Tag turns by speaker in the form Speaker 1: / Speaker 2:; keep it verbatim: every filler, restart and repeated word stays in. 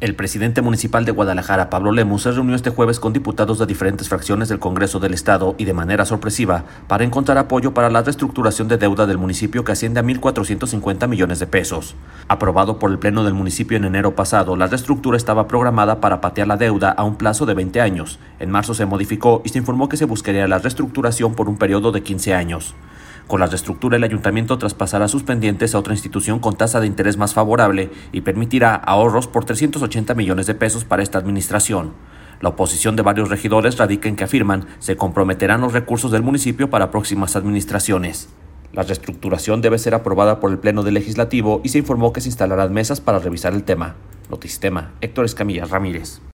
Speaker 1: El presidente municipal de Guadalajara, Pablo Lemus, se reunió este jueves con diputados de diferentes fracciones del Congreso del Estado y de manera sorpresiva para encontrar apoyo para la reestructuración de deuda del municipio que asciende a mil cuatrocientos cincuenta millones de pesos. Aprobado por el Pleno del municipio en enero pasado, la reestructura estaba programada para patear la deuda a un plazo de veinte años. En marzo se modificó y se informó que se buscaría la reestructuración por un periodo de quince años. Con la reestructura, el ayuntamiento traspasará sus pendientes a otra institución con tasa de interés más favorable y permitirá ahorros por trescientos ochenta millones de pesos para esta administración. La oposición de varios regidores radica en que afirman se comprometerán los recursos del municipio para próximas administraciones. La reestructuración debe ser aprobada por el Pleno del Legislativo y se informó que se instalarán mesas para revisar el tema. Notisistema, Héctor Escamilla Ramírez.